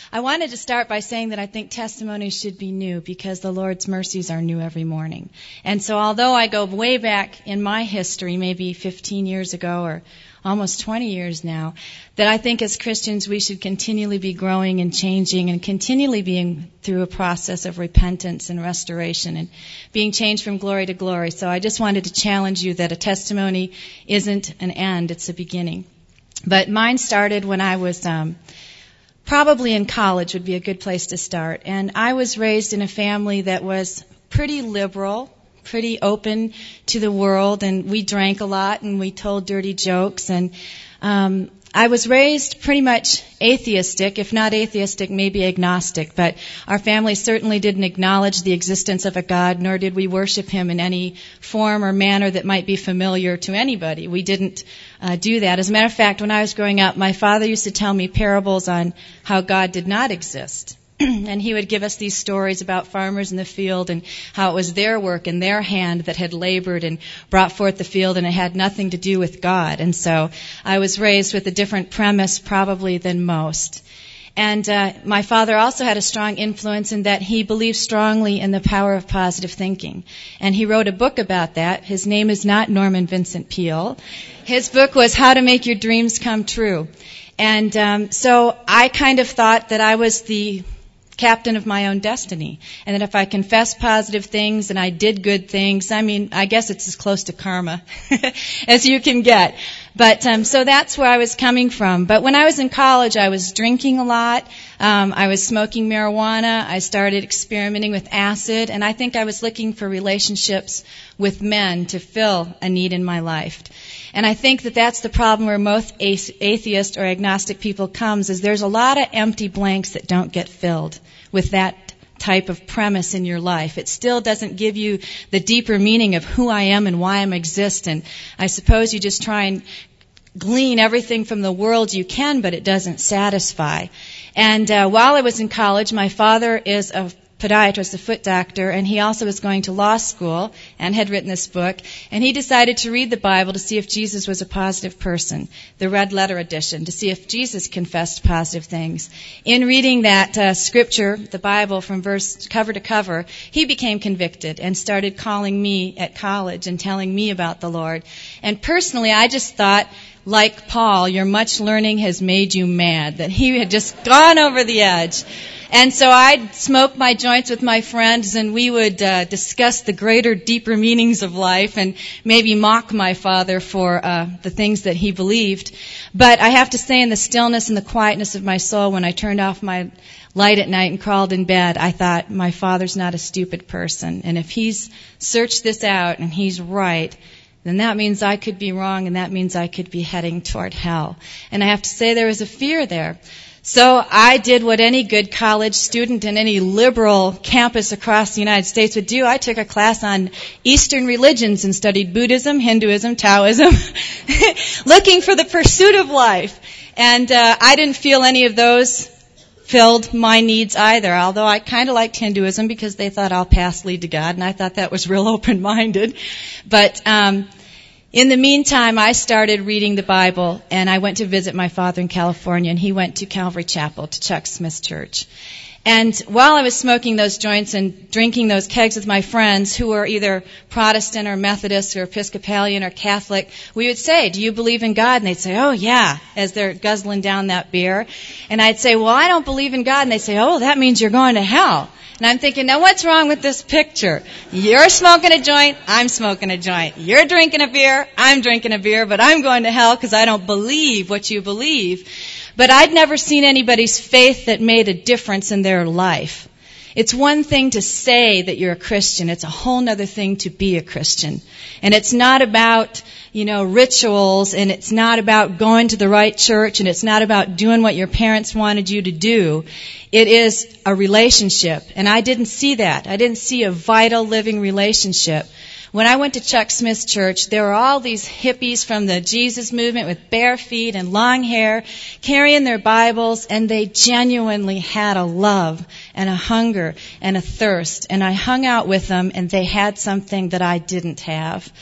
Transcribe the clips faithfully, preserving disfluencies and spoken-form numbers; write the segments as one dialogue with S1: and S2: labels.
S1: I wanted to start by saying that I think testimonies should be new because the Lord's mercies are new every morning. And so although I go way back in my history, maybe fifteen years ago or almost twenty years now, that I think as Christians we should continually be growing and changing and continually being through a process of repentance and restoration and being changed from glory to glory. So I just wanted to challenge you that a testimony isn't an end, it's a beginning. But mine started when I was um, probably in college would be a good place to start. And I was raised in a family that was pretty liberal, pretty open to the world, and we drank a lot and we told dirty jokes. And um, I was raised pretty much atheistic, if not atheistic, maybe agnostic. But our family certainly didn't acknowledge the existence of a God, nor did we worship Him in any form or manner that might be familiar to anybody. We didn't uh, do that. As a matter of fact, when I was growing up, my father used to tell me parables on how God did not exist. And he would give us these stories about farmers in the field and how it was their work and their hand that had labored and brought forth the field, and it had nothing to do with God. And so I was raised with a different premise probably than most. And uh, my father also had a strong influence in that he believed strongly in the power of positive thinking. And he wrote a book about that. His name is not Norman Vincent Peale. His book was How to Make Your Dreams Come True. And um, so I kind of thought that I was the captain of my own destiny, and that if I confessed positive things and I did good things, I mean, I guess it's as close to karma as you can get. But um, so that's where I was coming from. But when I was in college, I was drinking a lot. Um, I was smoking marijuana. I started experimenting with acid, and I think I was looking for relationships with men to fill a need in my life. And I think that that's the problem where most atheist or agnostic people comes, is there's a lot of empty blanks that don't get filled with that type of premise in your life. It still doesn't give you the deeper meaning of who I am and why I exist. And I suppose you just try and glean everything from the world you can, but it doesn't satisfy. And uh, while I was in college, my father is a podiatrist, a foot doctor, and he also was going to law school and had written this book. And he decided to read the Bible to see if Jesus was a positive person, the red letter edition, to see if Jesus confessed positive things. In reading that uh, scripture, the Bible, from verse cover to cover, he became convicted and started calling me at college and telling me about the Lord. And personally, I just thought, like Paul, your much learning has made you mad, that he had just gone over the edge. And so I'd smoke my joints with my friends, and we would uh, discuss the greater, deeper meanings of life and maybe mock my father for uh, the things that he believed. But I have to say, in the stillness and the quietness of my soul, when I turned off my light at night and crawled in bed, I thought, my father's not a stupid person. And if he's searched this out and he's right, then that means I could be wrong, and that means I could be heading toward hell. And I have to say, there was a fear there. So I did what any good college student in any liberal campus across the United States would do. I took a class on Eastern religions and studied Buddhism, Hinduism, Taoism, looking for the pursuit of life. And uh, I didn't feel any of those filled my needs either, although I kind of liked Hinduism because they thought all paths lead to God, and I thought that was real open-minded. But um in the meantime, I started reading the Bible, and I went to visit my father in California, and he went to Calvary Chapel, to Chuck Smith's church. And while I was smoking those joints and drinking those kegs with my friends who were either Protestant or Methodist or Episcopalian or Catholic, we would say, do you believe in God? And they'd say, oh, yeah, as they're guzzling down that beer. And I'd say, well, I don't believe in God. And they'd say, oh, that means you're going to hell. And I'm thinking, now what's wrong with this picture? You're smoking a joint, I'm smoking a joint. You're drinking a beer, I'm drinking a beer, but I'm going to hell because I don't believe what you believe. But I'd never seen anybody's faith that made a difference in their life. It's one thing to say that you're a Christian. It's a whole other thing to be a Christian. And it's not about, you know, rituals, and it's not about going to the right church, and it's not about doing what your parents wanted you to do. It is a relationship. And I didn't see that. I didn't see a vital, living relationship. When I went to Chuck Smith's church, there were all these hippies from the Jesus movement with bare feet and long hair carrying their Bibles, and they genuinely had a love and a hunger and a thirst. And I hung out with them, and they had something that I didn't have.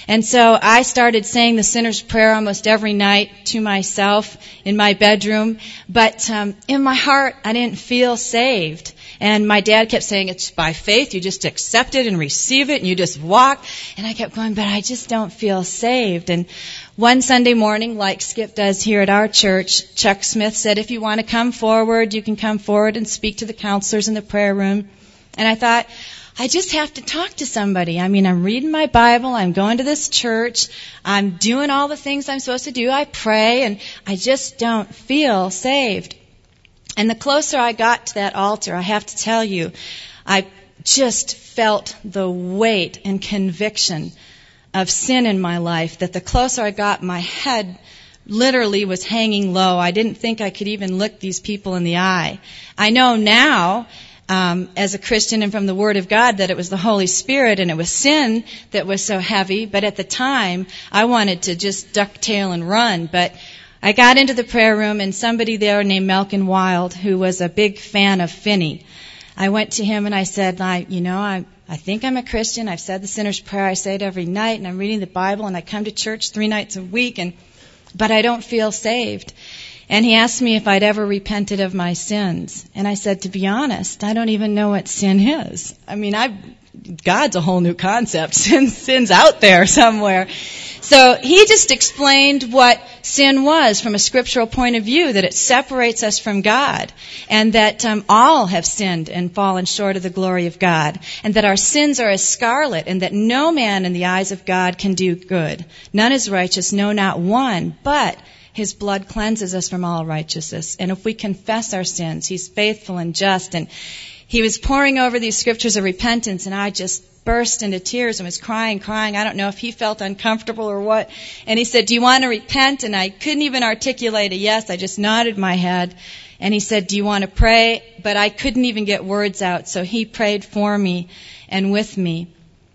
S1: And so I started saying the sinner's prayer almost every night to myself in my bedroom. But um, in my heart, I didn't feel saved. And my dad kept saying, it's by faith. You just accept it and receive it and you just walk. And I kept going, but I just don't feel saved. And one Sunday morning, like Skip does here at our church, Chuck Smith said, if you want to come forward, you can come forward and speak to the counselors in the prayer room. And I thought, I just have to talk to somebody. I mean, I'm reading my Bible, I'm going to this church, I'm doing all the things I'm supposed to do, I pray, and I just don't feel saved. And the closer I got to that altar, I have to tell you, I just felt the weight and conviction of sin in my life, that the closer I got, my head literally was hanging low. I didn't think I could even look these people in the eye. I know now, Um, as a Christian and from the Word of God, that it was the Holy Spirit and it was sin that was so heavy. But at the time, I wanted to just duck tail and run. But I got into the prayer room, and somebody there named Malcolm Wild, who was a big fan of Finney, I went to him and I said, I, you know, I, I think I'm a Christian. I've said the sinner's prayer. I say it every night, and I'm reading the Bible, and I come to church three nights a week, and but I don't feel saved. And he asked me if I'd ever repented of my sins. And I said, to be honest, I don't even know what sin is. I mean, I God's a whole new concept. Sin, sin's out there somewhere. So he just explained what sin was from a scriptural point of view, that it separates us from God, and that um, all have sinned and fallen short of the glory of God, and that our sins are as scarlet, and that no man in the eyes of God can do good. None is righteous, no, not one, but His blood cleanses us from all righteousness. And if we confess our sins, He's faithful and just. And he was pouring over these scriptures of repentance, and I just burst into tears and was crying, crying. I don't know if he felt uncomfortable or what. And he said, do you want to repent? And I couldn't even articulate a yes. I just nodded my head. And he said, do you want to pray? But I couldn't even get words out. So he prayed for me and with me.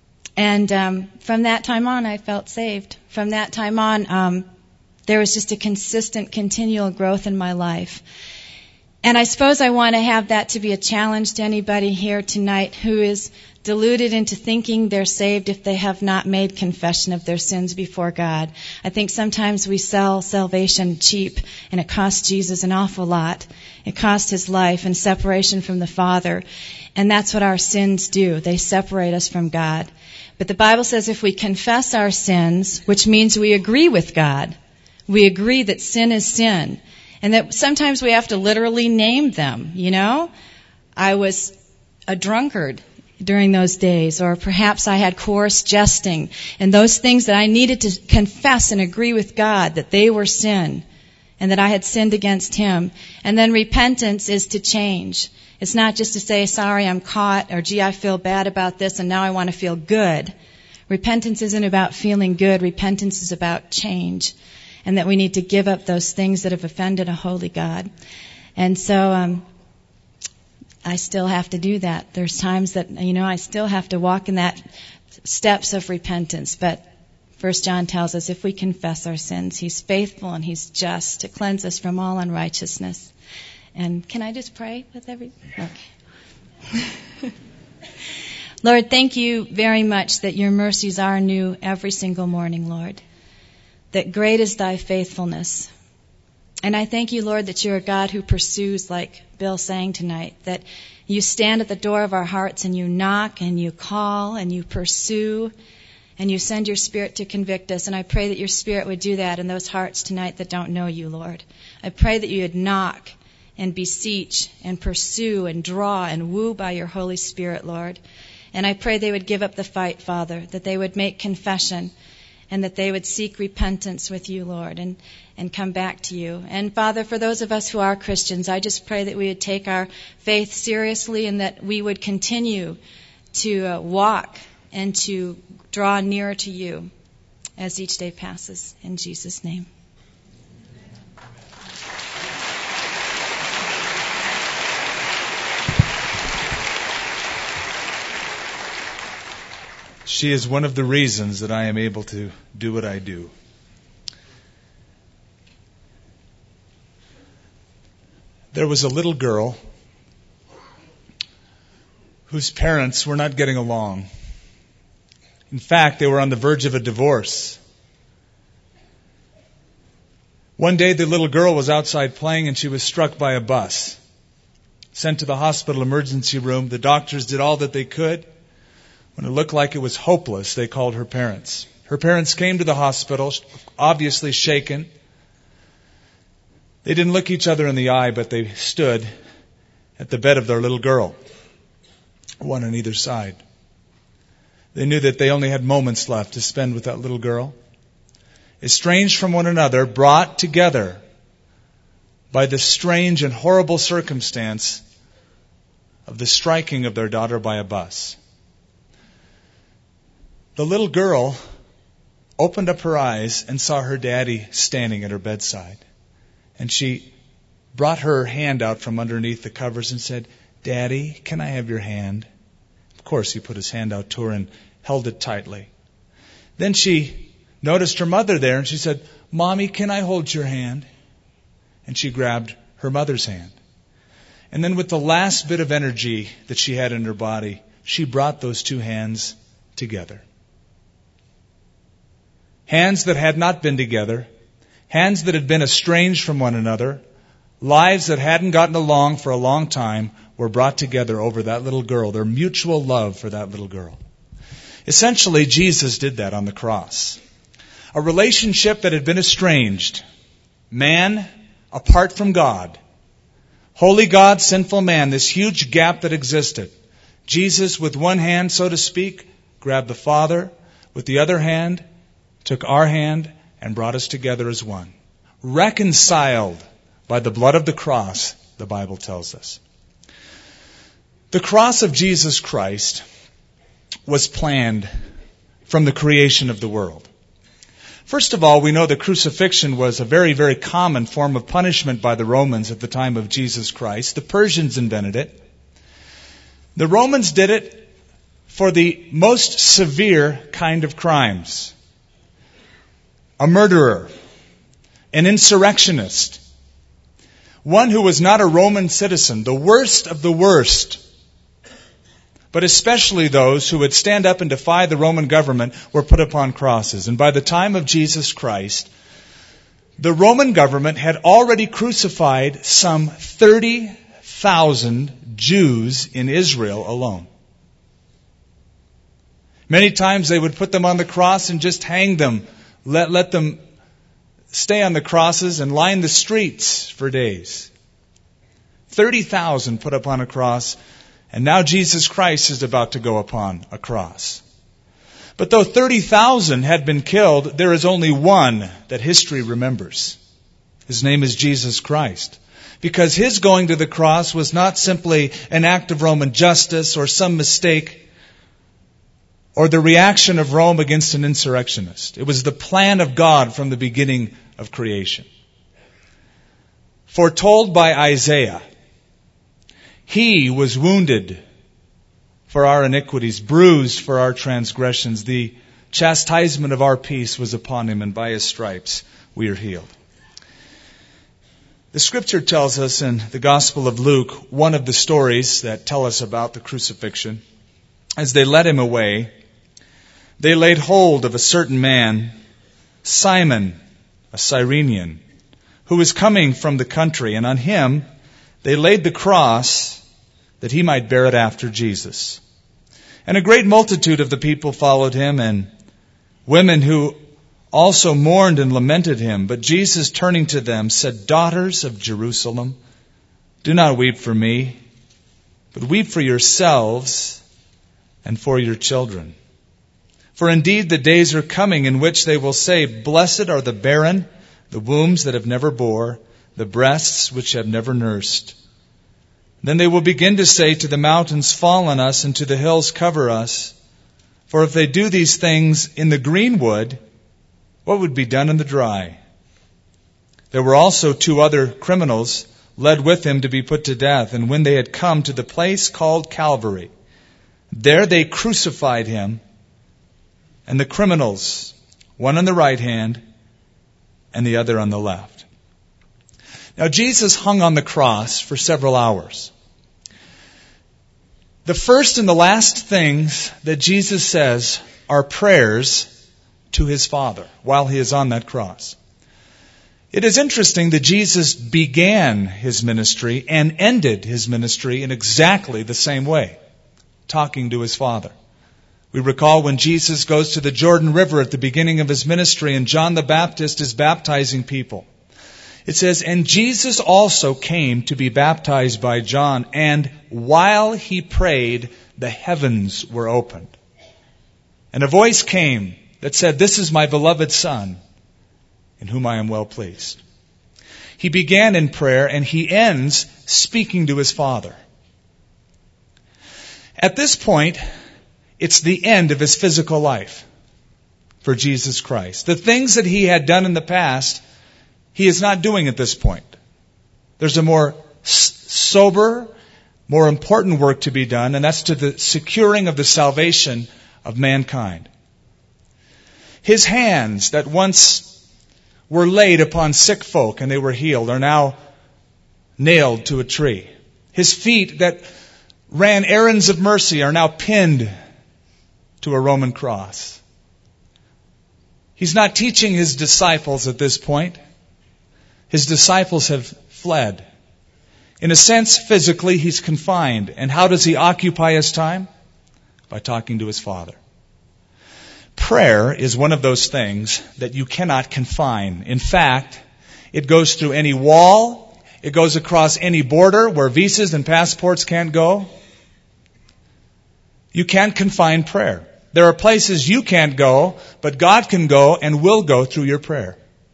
S1: And um, from that time on, I felt saved. From that time on, um, there was just a consistent, continual growth in my life. And I suppose I want to have that to be a challenge to anybody here tonight who is deluded into thinking they're saved if they have not made confession of their sins before God. I think sometimes we sell salvation cheap, and it costs Jesus an awful lot. It cost His life and separation from the Father. And that's what our sins do. They separate us from God. But the Bible says if we confess our sins, which means we agree with God, we agree that sin is sin, and that sometimes we have to literally name them, you know. I was a drunkard during those days, or perhaps I had coarse jesting, and those things that I needed to confess and agree with God that they were sin, and that I had sinned against Him. And then repentance is to change. It's not just to say, sorry, I'm caught, or gee, I feel bad about this, and now I want to feel good. Repentance isn't about feeling good. Repentance is about change. And that we need to give up those things that have offended a holy God. And so um, I still have to do that. There's times that, you know, I still have to walk in that steps of repentance. But First John tells us if we confess our sins, He's faithful and He's just to cleanse us from all unrighteousness. And can I just pray with every... Okay. Lord, thank you very much that your mercies are new every single morning, Lord. That great is thy faithfulness. And I thank you, Lord, that you're a God who pursues, like Bill sang tonight, that you stand at the door of our hearts and you knock and you call and you pursue and you send your Spirit to convict us. And I pray that your Spirit would do that in those hearts tonight that don't know you, Lord. I pray that you would knock and beseech and pursue and draw and woo by your Holy Spirit, Lord. And I pray they would give up the fight, Father, that they would make confession, and that they would seek repentance with you, Lord, and, and come back to you. And, Father, for those of us who are Christians, I just pray that we would take our faith seriously and that we would continue to uh, walk and to draw nearer to you as each day passes. In Jesus' name.
S2: She is one of the reasons that I am able to do what I do. There was a little girl whose parents were not getting along. In fact, they were on the verge of a divorce. One day, the little girl was outside playing and she was struck by a bus. Sent to the hospital emergency room. The doctors did all that they could. When it looked like it was hopeless, they called her parents. Her parents came to the hospital, obviously shaken. They didn't look each other in the eye, but they stood at the bed of their little girl, one on either side. They knew that they only had moments left to spend with that little girl. Estranged from one another, brought together by the strange and horrible circumstance of the striking of their daughter by a bus. The little girl opened up her eyes and saw her daddy standing at her bedside. And she brought her hand out from underneath the covers and said, "Daddy, can I have your hand?" Of course, he put his hand out to her and held it tightly. Then she noticed her mother there and she said, "Mommy, can I hold your hand?" And she grabbed her mother's hand. And then with the last bit of energy that she had in her body, she brought those two hands together. Hands that had not been together, hands that had been estranged from one another, lives that hadn't gotten along for a long time were brought together over that little girl, their mutual love for that little girl. Essentially, Jesus did that on the cross. A relationship that had been estranged. Man apart from God. Holy God, sinful man, this huge gap that existed. Jesus, with one hand, so to speak, grabbed the Father. With the other hand, took our hand and brought us together as one. Reconciled by the blood of the cross, the Bible tells us. The cross of Jesus Christ was planned from the creation of the world. First of all, we know that crucifixion was a very, very common form of punishment by the Romans at the time of Jesus Christ. The Persians invented it. The Romans did it for the most severe kind of crimes. A murderer, an insurrectionist, one who was not a Roman citizen, the worst of the worst. But especially those who would stand up and defy the Roman government were put upon crosses. And by the time of Jesus Christ, the Roman government had already crucified some thirty thousand Jews in Israel alone. Many times they would put them on the cross and just hang them, let, let them stay on the crosses and line the streets for days. thirty thousand put upon a cross. And now Jesus Christ is about to go upon a cross. But though thirty thousand had been killed, there is only one that history remembers. His name is Jesus Christ. Because his going to the cross was not simply an act of Roman justice or some mistake or the reaction of Rome against an insurrectionist. It was the plan of God from the beginning of creation. Foretold by Isaiah, he was wounded for our iniquities, bruised for our transgressions. The chastisement of our peace was upon him, and by his stripes we are healed. The scripture tells us in the Gospel of Luke, one of the stories that tell us about the crucifixion. As they led him away, they laid hold of a certain man, Simon, a Cyrenian, who was coming from the country, and on him they laid the cross that he might bear it after Jesus. And a great multitude of the people followed him, and women who also mourned and lamented him. But Jesus, turning to them, said, "Daughters of Jerusalem, do not weep for me, but weep for yourselves and for your children. For indeed the days are coming in which they will say, Blessed are the barren, the wombs that have never bore, the breasts which have never nursed. Then they will begin to say to the mountains, Fall on us, and to the hills, cover us. For if they do these things in the green wood, what would be done in the dry?" There were also two other criminals led with him to be put to death. And when they had come to the place called Calvary, there they crucified him and the criminals, one on the right hand and the other on the left. Now, Jesus hung on the cross for several hours. The first and the last things that Jesus says are prayers to his Father while he is on that cross. It is interesting that Jesus began his ministry and ended his ministry in exactly the same way, talking to his Father. We recall when Jesus goes to the Jordan River at the beginning of his ministry and John the Baptist is baptizing people. It says, "And Jesus also came to be baptized by John, and while he prayed, the heavens were opened. And a voice came that said, 'This is my beloved Son, in whom I am well pleased.'" He began in prayer and he ends speaking to his Father. At this point, it's the end of his physical life for Jesus Christ. The things that he had done in the past, he is not doing at this point. There's a more sober, more important work to be done, and that's to the securing of the salvation of mankind. His hands that once were laid upon sick folk and they were healed are now nailed to a tree. His feet that ran errands of mercy are now pinned to a Roman cross. He's not teaching his disciples at this point. His disciples have fled. In a sense, physically, he's confined. And how does he occupy his time? By talking to his Father. Prayer is one of those things that you cannot confine. In fact, it goes through any wall. It goes across any border where visas and passports can't go. You can't confine prayer. There are places you can't go, but God can go and will go through your prayer.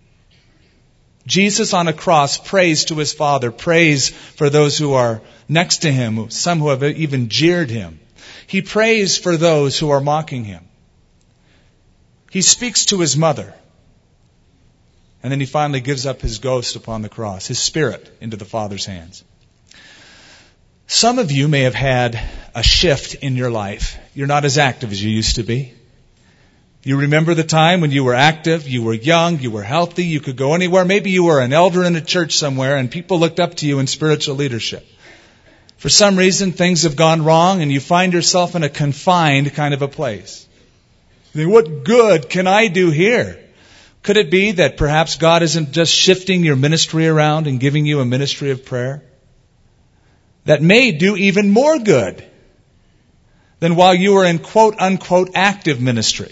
S2: Jesus on a cross prays to his Father, prays for those who are next to him, some who have even jeered him. He prays for those who are mocking him. He speaks to his mother. And then he finally gives up his ghost upon the cross, his spirit into the Father's hands. Some of you may have had a shift in your life. You're not as active as you used to be. You remember the time when you were active, you were young, you were healthy, you could go anywhere. Maybe you were an elder in a church somewhere and people looked up to you in spiritual leadership. For some reason, things have gone wrong and you find yourself in a confined kind of a place. You think, what good can I do here? Could it be that perhaps God isn't just shifting your ministry around and giving you a ministry of prayer that may do even more good than while you were in quote unquote active ministry?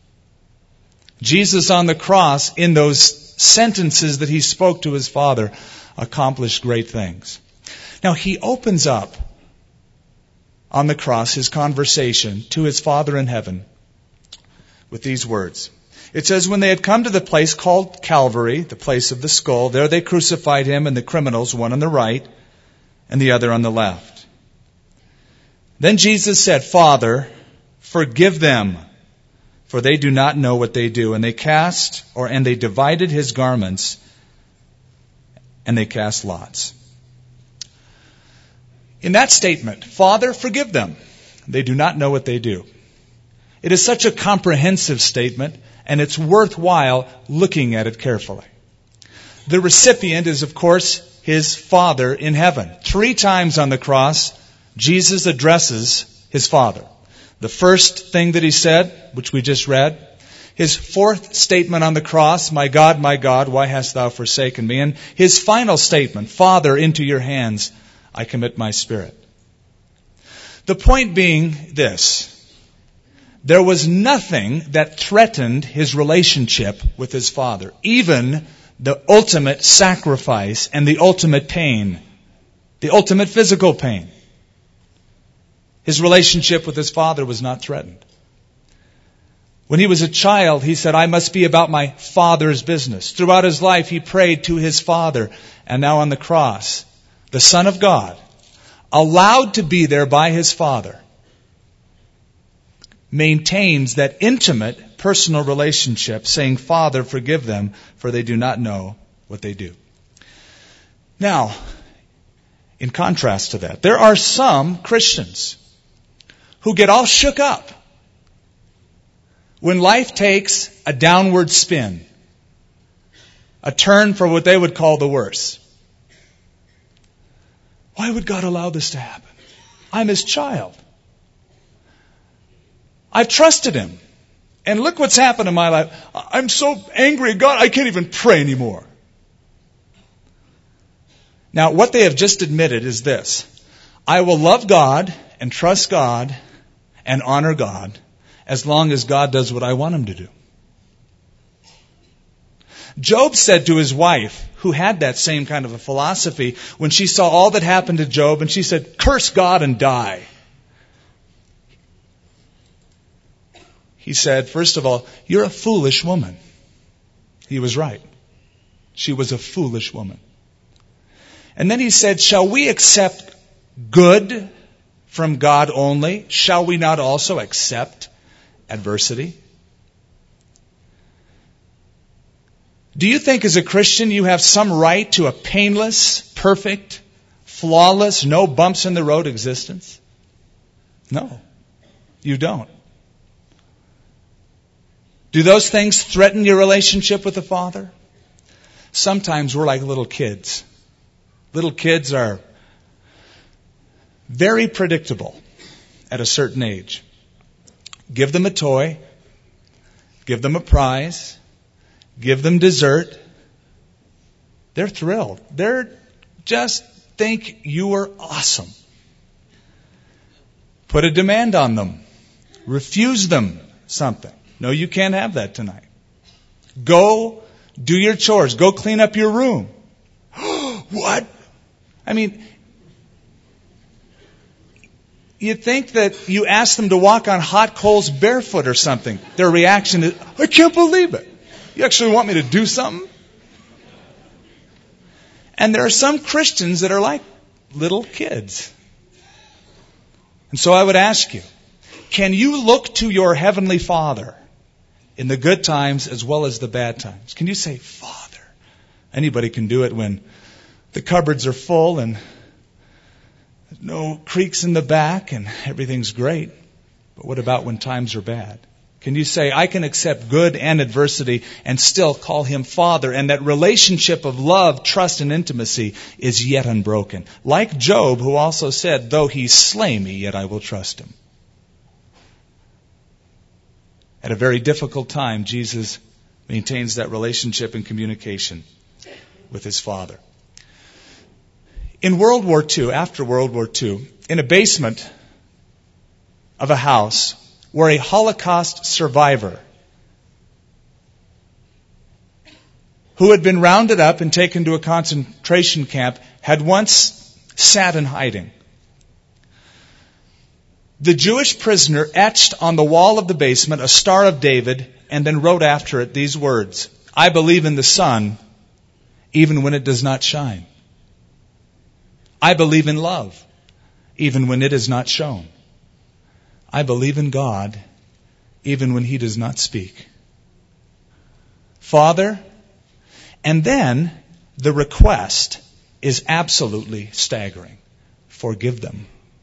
S2: Jesus on the cross, in those sentences that he spoke to his Father, accomplished great things. Now he opens up on the cross his conversation to his Father in heaven with these words. It says, when they had come to the place called Calvary, the place of the skull, there they crucified him and the criminals, one on the right and the other on the left. Then Jesus said, Father, forgive them, for they do not know what they do. And they cast, or and they divided his garments, and they cast lots. In that statement, Father, forgive them. They do not know what they do. It is such a comprehensive statement, and it's worthwhile looking at it carefully. The recipient is, of course, his Father in heaven. Three times on the cross, Jesus addresses his Father. The first thing that he said, which we just read, his fourth statement on the cross, my God, my God, why hast thou forsaken me? And his final statement, Father, into your hands I commit my spirit. The point being this: there was nothing that threatened his relationship with his Father, even the ultimate sacrifice and the ultimate pain, the ultimate physical pain. His relationship with his Father was not threatened. When he was a child, he said, I must be about my Father's business. Throughout his life, he prayed to his Father. And now on the cross, the Son of God, allowed to be there by his Father, maintains that intimate personal relationship, saying, Father, forgive them, for they do not know what they do. Now, in contrast to that, there are some Christians who get all shook up when life takes a downward spin, a turn for what they would call the worse. Why would God allow this to happen? I'm his child. I've trusted him. And look what's happened in my life. I'm so angry at God, I can't even pray anymore. Now, what they have just admitted is this. I will love God and trust God and honor God as long as God does what I want him to do. Job said to his wife, who had that same kind of a philosophy, when she saw all that happened to Job, and she said, curse God and die. He said, first of all, you're a foolish woman. He was right. She was a foolish woman. And then he said, shall we accept good from God only? Shall we not also accept adversity? Do you think as a Christian you have some right to a painless, perfect, flawless, no bumps in the road existence? No, you don't. Do those things threaten your relationship with the Father? Sometimes we're like little kids. Little kids are very predictable at a certain age. Give them a toy, give them a prize, give them dessert. They're thrilled. They're just think you are awesome. Put a demand on them. Refuse them something. No, you can't have that tonight. Go do your chores. Go clean up your room. What? I mean, you'd think that you ask them to walk on hot coals barefoot or something. Their reaction is, I can't believe it. You actually want me to do something? And there are some Christians that are like little kids. And so I would ask you, can you look to your Heavenly Father in the good times as well as the bad times? Can you say, Father? Anybody can do it when the cupboards are full and no creaks in the back and everything's great. But what about when times are bad? Can you say, I can accept good and adversity and still call him Father, and that relationship of love, trust, and intimacy is yet unbroken? Like Job, who also said, though he slay me, yet I will trust him. At a very difficult time, Jesus maintains that relationship and communication with his Father. In World War Two, after World War Two, in a basement of a house where a Holocaust survivor who had been rounded up and taken to a concentration camp had once sat in hiding. The Jewish prisoner etched on the wall of the basement a Star of David and then wrote after it these words, I believe in the sun even when it does not shine. I believe in love even when it is not shown. I believe in God even when he does not speak. Father, and then the request is absolutely staggering. Forgive them.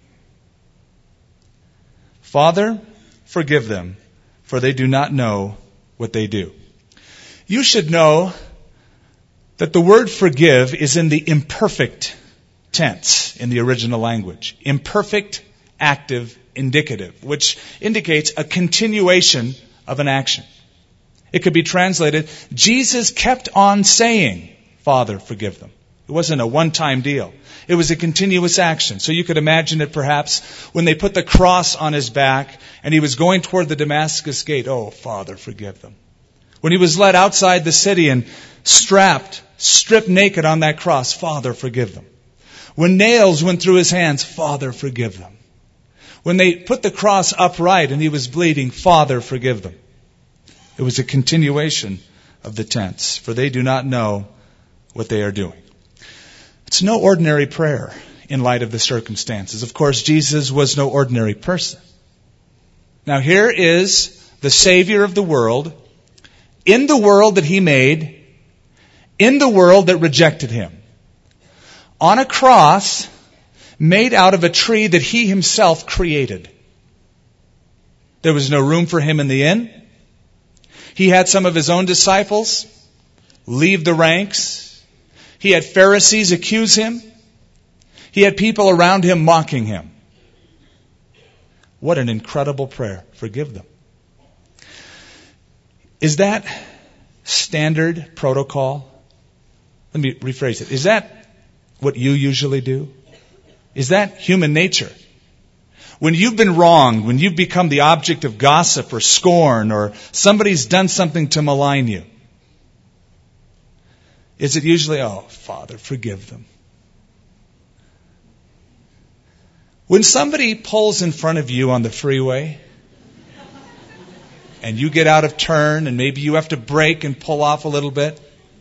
S2: Father, forgive them, for they do not know what they do. You should know that the word forgive is in the imperfect tense in the original language. Imperfect, active, indicative, which indicates a continuation of an action. It could be translated, Jesus kept on saying, Father, forgive them. It wasn't a one-time deal. It was a continuous action. So you could imagine it perhaps when they put the cross on his back and he was going toward the Damascus gate. Oh, Father, forgive them. When he was led outside the city and strapped, stripped naked on that cross, Father, forgive them. When nails went through his hands, Father, forgive them. When they put the cross upright and he was bleeding, Father, forgive them. It was a continuation of the tense, for they do not know what they are doing. It's no ordinary prayer in light of the circumstances. Of course, Jesus was no ordinary person. Now here is the Savior of the world, in the world that he made, in the world that rejected him, on a cross made out of a tree that he himself created. There was no room for him in the inn. He had some of his own disciples leave the ranks. He had Pharisees accuse him. He had people around him mocking him. What an incredible prayer. Forgive them. Is that standard protocol? Let me rephrase it. Is that what you usually do? Is that human nature? When you've been wronged, when you've become the object of gossip or scorn, or somebody's done something to malign you, is it usually, oh, Father, forgive them? When somebody pulls in front of you on the freeway, and you get out of turn, and maybe you have to brake and pull off a little bit,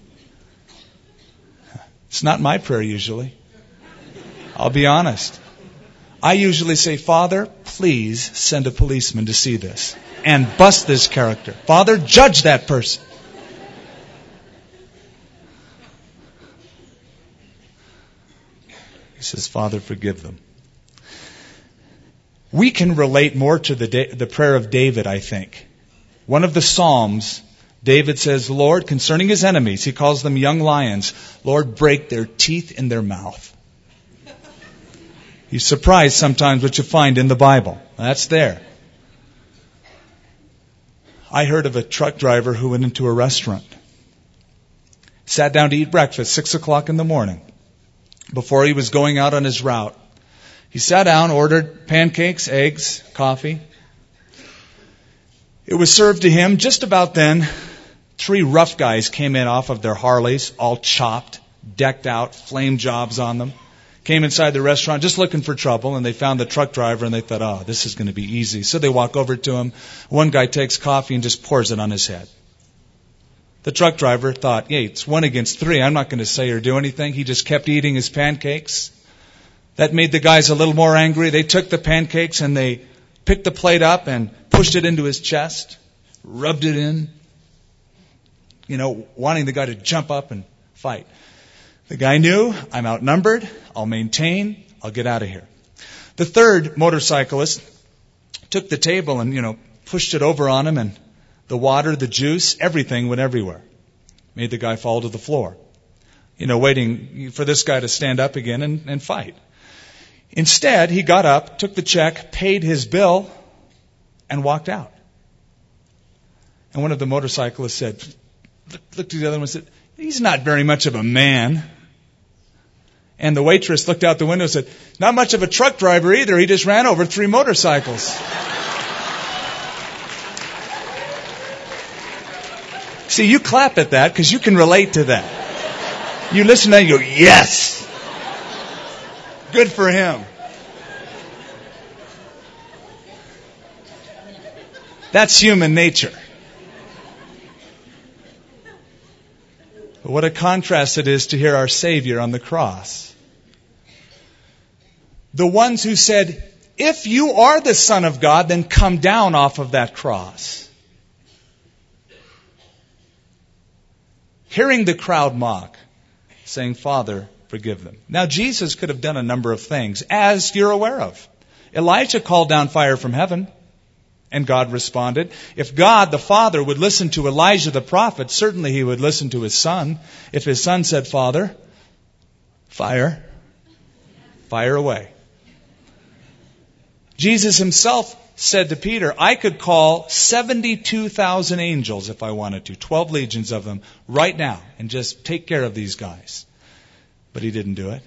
S2: it's not my prayer usually. I'll be honest. I usually say, Father, please send a policeman to see this and bust this character. Father, judge that person. He says, Father, forgive them. We can relate more to the, da- the prayer of David, I think. One of the Psalms, David says, Lord, concerning his enemies, he calls them young lions, Lord, break their teeth in their mouth. You're surprised sometimes what you find in the Bible. That's there. I heard of a truck driver who went into a restaurant. Sat down to eat breakfast, six o'clock in the morning. Before he was going out on his route, he sat down, ordered pancakes, eggs, coffee. It was served to him. Just about then, three rough guys came in off of their Harleys, all chopped, decked out, flame jobs on them. Came inside the restaurant just looking for trouble, and they found the truck driver, and they thought, oh, this is going to be easy. So they walk over to him. One guy takes coffee and just pours it on his head. The truck driver thought, yeah, it's one against three. I'm not going to say or do anything. He just kept eating his pancakes. That made the guys a little more angry. They took the pancakes and they picked the plate up and pushed it into his chest, rubbed it in, you know, wanting the guy to jump up and fight. The guy knew, I'm outnumbered, I'll maintain, I'll get out of here. The third motorcyclist took the table and, you know, pushed it over on him, and the water, the juice, everything went everywhere. Made the guy fall to the floor. You know, waiting for this guy to stand up again and, and fight. Instead, he got up, took the check, paid his bill, and walked out. And one of the motorcyclists said, looked at the other one and said, he's not very much of a man. And the waitress looked out the window and said, not much of a truck driver either. He just ran over three motorcycles. See, you clap at that because you can relate to that. You listen to that and you go, yes! Good for him. That's human nature. But what a contrast it is to hear our Savior on the cross. The ones who said, if you are the Son of God, then come down off of that cross. Hearing the crowd mock, saying, Father, forgive them. Now, Jesus could have done a number of things, as you're aware of. Elijah called down fire from heaven, and God responded. If God, the Father, would listen to Elijah the prophet, certainly he would listen to his son. If his son said, Father, fire, fire away. Jesus himself said to Peter, I could call seventy-two thousand angels if I wanted to, twelve legions of them, right now, and just take care of these guys. But he didn't do it.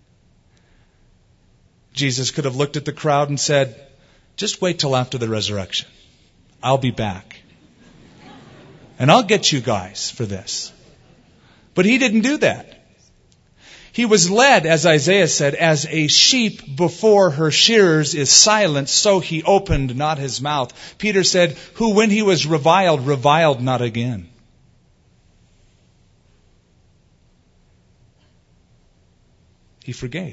S2: Jesus could have looked at the crowd and said, just wait till after the resurrection. I'll be back. And I'll get you guys for this. But he didn't do that. He was led, as Isaiah said, as a sheep before her shearers is silent, so he opened not his mouth. Peter said, who when he was reviled, reviled not again. He forgave.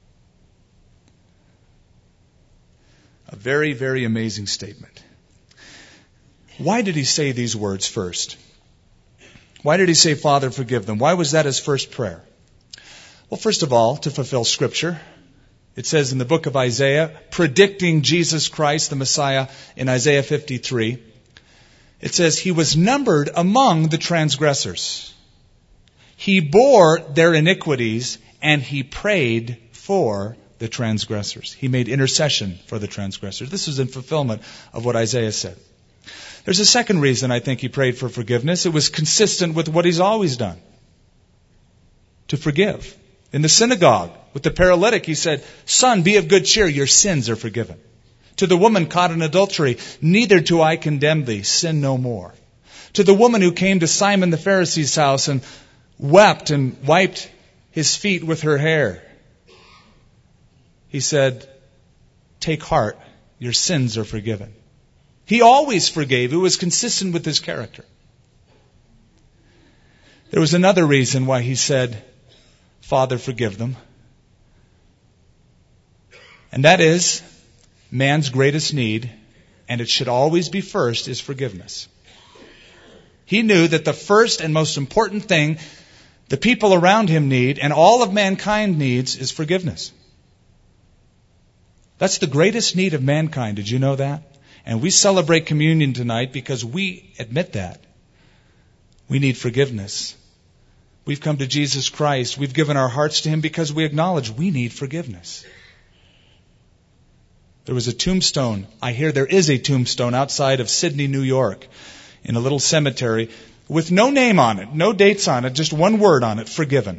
S2: A very, very amazing statement. Why did he say these words first? Why did he say, Father, forgive them? Why was that his first prayer? Well, first of all, to fulfill Scripture. It says in the book of Isaiah, predicting Jesus Christ, the Messiah, in Isaiah fifty-three, it says, he was numbered among the transgressors. He bore their iniquities, and he prayed for the transgressors. He made intercession for the transgressors. This is in fulfillment of what Isaiah said. There's a second reason I think he prayed for forgiveness. It was consistent with what he's always done. To forgive. In the synagogue, with the paralytic, he said, "Son, be of good cheer, your sins are forgiven." To the woman caught in adultery, "Neither do I condemn thee, sin no more." To the woman who came to Simon the Pharisee's house and wept and wiped his feet with her hair, he said, "Take heart, your sins are forgiven." He always forgave. It was consistent with his character. There was another reason why he said, "Father, forgive them." And that is, man's greatest need, and it should always be first, is forgiveness. He knew that the first and most important thing the people around him need, and all of mankind needs, is forgiveness. That's the greatest need of mankind. Did you know that? And we celebrate communion tonight because we admit that. We need forgiveness. We've come to Jesus Christ. We've given our hearts to Him because we acknowledge we need forgiveness. There was a tombstone. I hear there is a tombstone outside of Sydney, New York, in a little cemetery with no name on it, no dates on it, just one word on it, forgiven.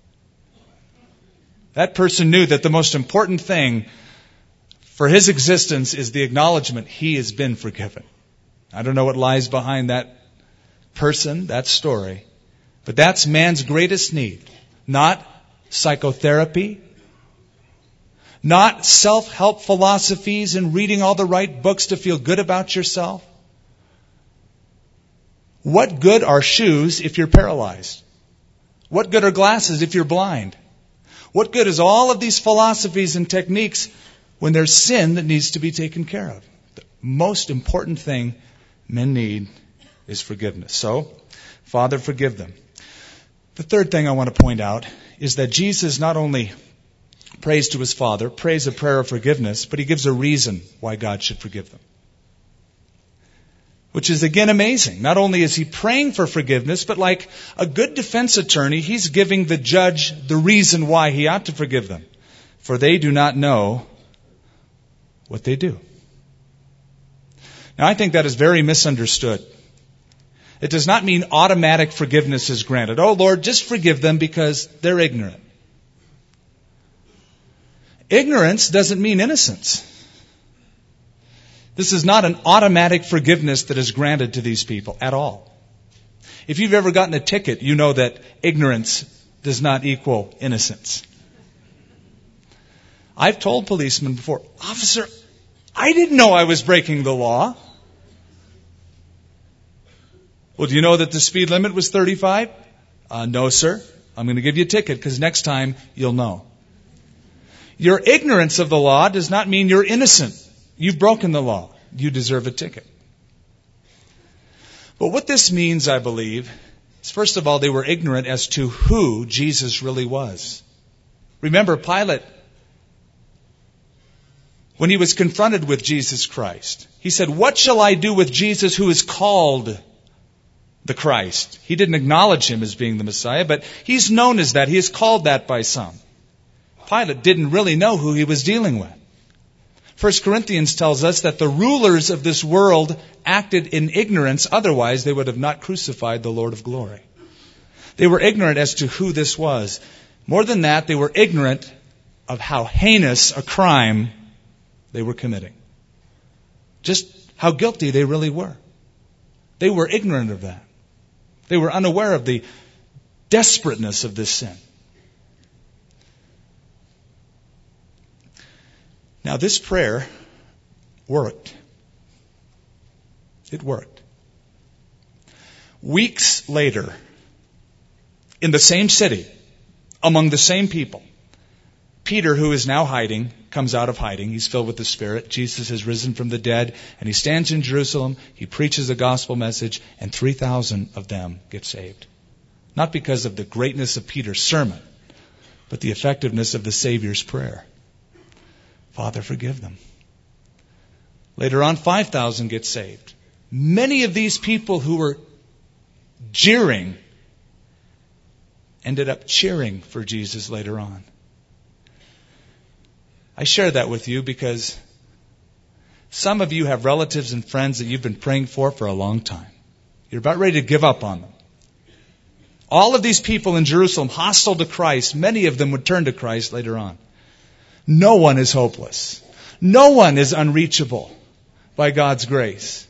S2: That person knew that the most important thing for his existence is the acknowledgement he has been forgiven. I don't know what lies behind that person, that story, but that's man's greatest need. Not psychotherapy, not self-help philosophies and reading all the right books to feel good about yourself. What good are shoes if you're paralyzed? What good are glasses if you're blind? What good is all of these philosophies and techniques when there's sin that needs to be taken care of? The most important thing men need is forgiveness. So, Father, forgive them. The third thing I want to point out is that Jesus not only prays to His Father, prays a prayer of forgiveness, but He gives a reason why God should forgive them. Which is again amazing. Not only is He praying for forgiveness, but like a good defense attorney, He's giving the judge the reason why he ought to forgive them. For they do not know what they do. Now, I think that is very misunderstood. It does not mean automatic forgiveness is granted. Oh, Lord, just forgive them because they're ignorant. Ignorance doesn't mean innocence. This is not an automatic forgiveness that is granted to these people at all. If you've ever gotten a ticket, you know that ignorance does not equal innocence. I've told policemen before, "Officer, I didn't know I was breaking the law." "Well, do you know that the speed limit was thirty-five? Uh, no, sir. I'm going to give you a ticket because next time you'll know. Your ignorance of the law does not mean you're innocent. You've broken the law. You deserve a ticket. But what this means, I believe, is first of all, they were ignorant as to who Jesus really was. Remember Pilate, when he was confronted with Jesus Christ, he said, "What shall I do with Jesus who is called the Christ?" He didn't acknowledge Him as being the Messiah, but He's known as that. He is called that by some. Pilate didn't really know who he was dealing with. First Corinthians tells us that the rulers of this world acted in ignorance, otherwise they would have not crucified the Lord of glory. They were ignorant as to who this was. More than that, they were ignorant of how heinous a crime they were committing. Just how guilty they really were. They were ignorant of that. They were unaware of the desperateness of this sin. Now, this prayer worked. It worked. Weeks later, in the same city, among the same people, Peter, who is now hiding, comes out of hiding. He's filled with the Spirit. Jesus has risen from the dead, and he stands in Jerusalem. He preaches the gospel message, and three thousand of them get saved. Not because of the greatness of Peter's sermon, but the effectiveness of the Savior's prayer. Father, forgive them. Later on, five thousand get saved. Many of these people who were jeering ended up cheering for Jesus later on. I share that with you because Some of you have relatives and friends that you've been praying for for a long time. You're about ready to give up on them. All of these people in Jerusalem, hostile to Christ, many of them would turn to Christ later on. No one is hopeless. No one is unreachable by God's grace.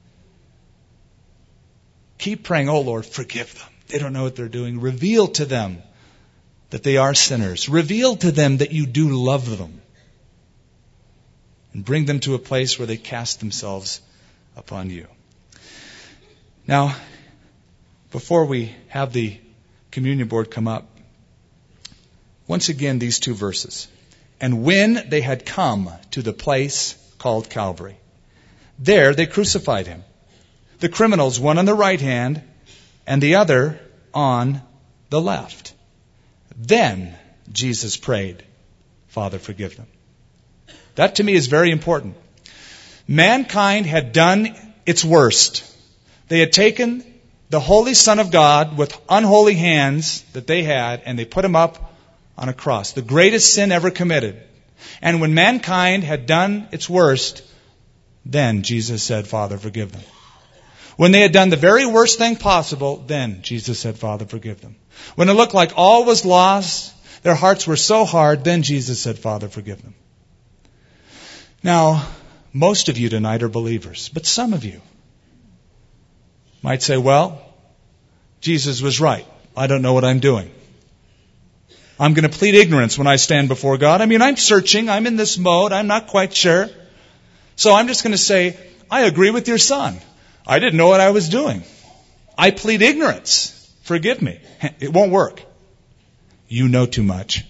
S2: Keep praying, oh Lord, forgive them. They don't know what they're doing. Reveal to them that they are sinners. Reveal to them that you do love them. And bring them to a place where they cast themselves upon you. Now, before we have the communion board come up, once again these two verses. And when they had come to the place called Calvary, there they crucified him. The criminals, one on the right hand and the other on the left. Then Jesus prayed, Father, forgive them. That to me is very important. Mankind had done its worst. They had taken the Holy Son of God with unholy hands that they had, and they put him up on a cross. The greatest sin ever committed. And when mankind had done its worst, then Jesus said, Father, forgive them. When they had done the very worst thing possible, then Jesus said, Father, forgive them. When it looked like all was lost, their hearts were so hard, then Jesus said, Father, forgive them. Now, most of you tonight are believers, but some of you might say, well, Jesus was right. I don't know what I'm doing. I'm going to plead ignorance when I stand before God. I mean, I'm searching. I'm in this mode. I'm not quite sure. So I'm just going to say, I agree with your son. I didn't know what I was doing. I plead ignorance. Forgive me. It won't work. You know too much.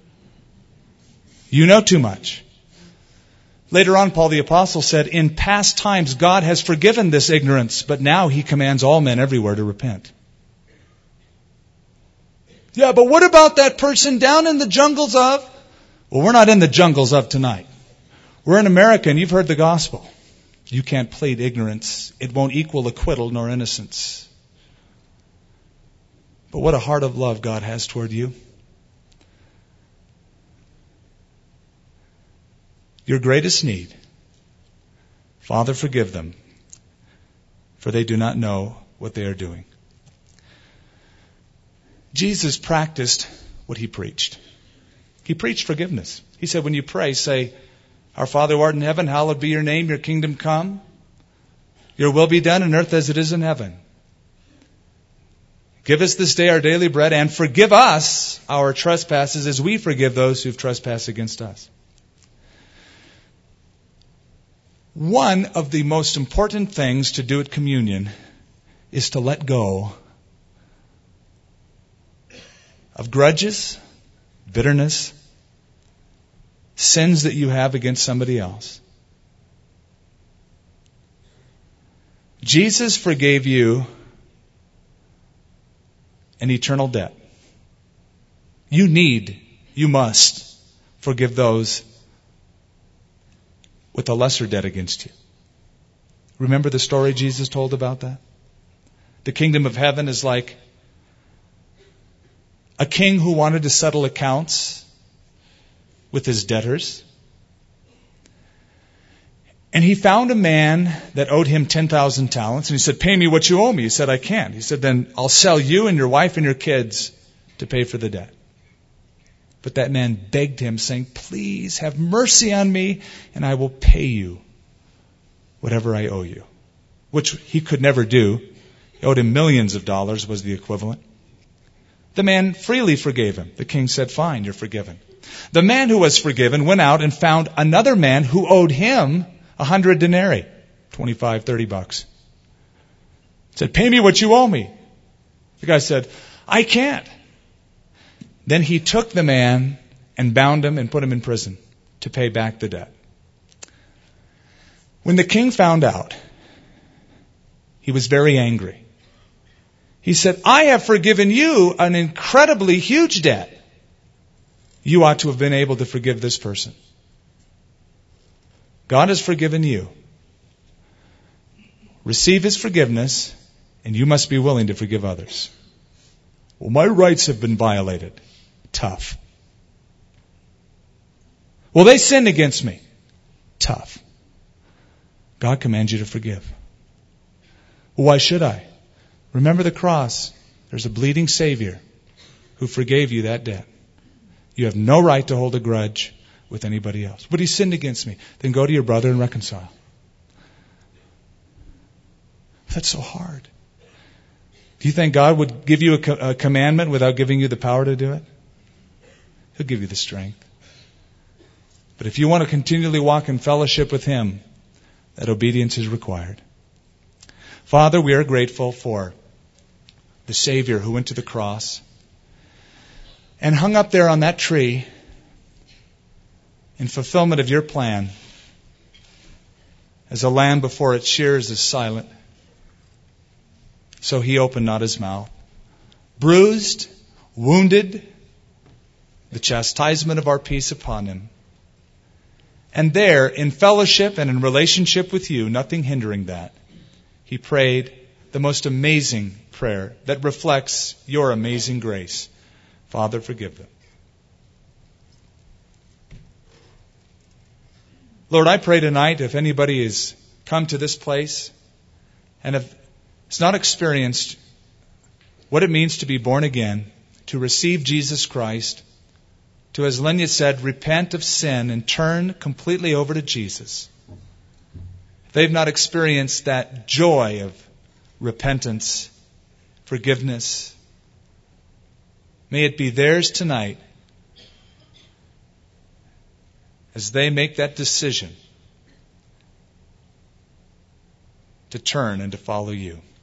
S2: You know too much. Later on, Paul the Apostle said, in past times God has forgiven this ignorance, but now he commands all men everywhere to repent. Yeah, but what about that person down in the jungles of? Well, we're not in the jungles of tonight. We're in America, and you've heard the gospel. You can't plead ignorance. It won't equal acquittal nor innocence. But what a heart of love God has toward you. Your greatest need. Father, forgive them, for they do not know what they are doing. Jesus practiced what he preached. He preached forgiveness. He said, when you pray, say, Our Father who art in heaven, hallowed be your name, your kingdom come. Your will be done on earth as it is in heaven. Give us this day our daily bread, and forgive us our trespasses as we forgive those who've trespassed against us. One of the most important things to do at communion is to let go of grudges, bitterness, sins that you have against somebody else. Jesus forgave you an eternal debt. You need, you must forgive those with a lesser debt against you. Remember the story Jesus told about that? The kingdom of heaven is like a king who wanted to settle accounts with his debtors. And he found a man that owed him ten thousand talents. And he said, pay me what you owe me. He said, I can't. He said, then I'll sell you and your wife and your kids to pay for the debt. But that man begged him, saying, please have mercy on me, and I will pay you whatever I owe you. Which he could never do. He owed him millions of dollars was the equivalent. The man freely forgave him. The king said, fine, you're forgiven. The man who was forgiven went out and found another man who owed him a hundred denarii, twenty-five, thirty bucks. He said, pay me what you owe me. The guy said, I can't. Then he took the man and bound him and put him in prison to pay back the debt. When the king found out, he was very angry. He said, I have forgiven you an incredibly huge debt. You ought to have been able to forgive this person. God has forgiven you. Receive his forgiveness, and you must be willing to forgive others. Well, my rights have been violated. Tough. Well, they sinned against me. Tough. God commands you to forgive. Well, why should I? Remember the cross. There's a bleeding Savior who forgave you that debt. You have no right to hold a grudge with anybody else. But he sinned against me. Then go to your brother and reconcile. That's so hard. Do you think God would give you a, co- a commandment without giving you the power to do it? He'll give you the strength. But if you want to continually walk in fellowship with Him, that obedience is required. Father, we are grateful for the Savior who went to the cross and hung up there on that tree in fulfillment of your plan as a lamb before its shears is silent. So He opened not His mouth. Bruised, wounded, the chastisement of our peace upon Him. And there, in fellowship and in relationship with you, nothing hindering that, He prayed the most amazing prayer that reflects your amazing grace. Father, forgive them. Lord, I pray tonight if anybody has come to this place and have has not experienced what it means to be born again, to receive Jesus Christ, to, as Lenya said, repent of sin and turn completely over to Jesus. They've not experienced that joy of repentance, forgiveness. May it be theirs tonight as they make that decision to turn and to follow you.